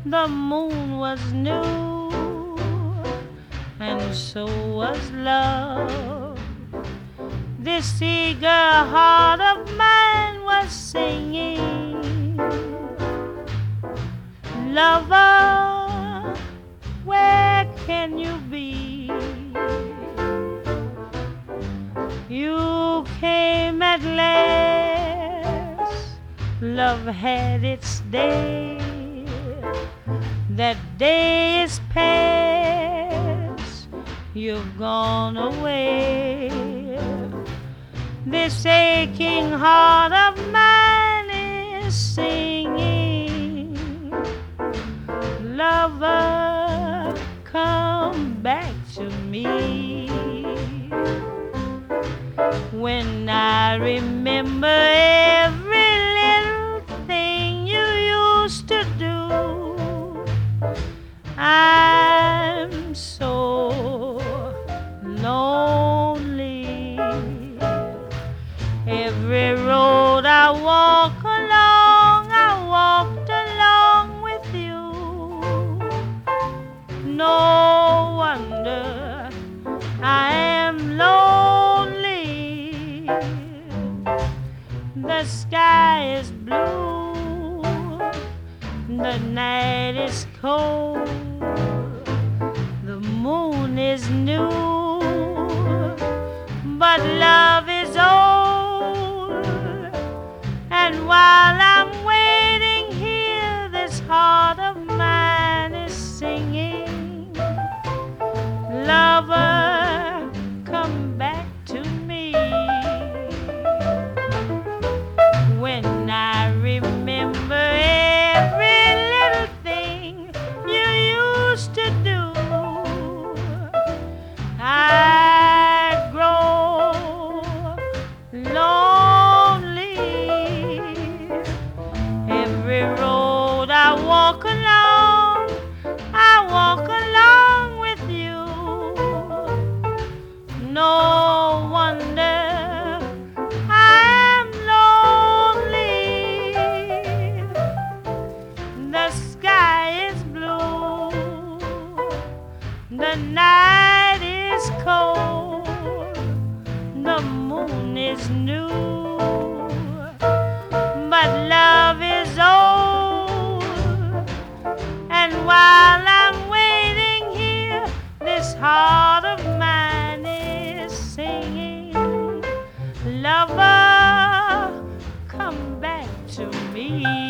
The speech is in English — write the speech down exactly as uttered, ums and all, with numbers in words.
The moon was new, and so was love. This eager heart of mine was singing, lover, where can you be? You came at last, love had its day. That day is past, you've gone away. This aching heart of mine is singing, lover, come back to me. When I remember every little thing you used to do, I'm so lonely. Every road I walk along, I walked along with you. No wonder I am lonely. The sky is blue, the night is cold, the moon is new, but love is old. And while I'm waiting here, this heart of mine is singing, lover, come back to me. When I remember every little thing you used to do, I grow lonely. Every road I walk along, I walk along with you. No wonder I am lonely. The sky is blue, the night is cold, the moon is new, but love is old. And while I'm waiting here, this heart of mine is singing, lover, come back to me.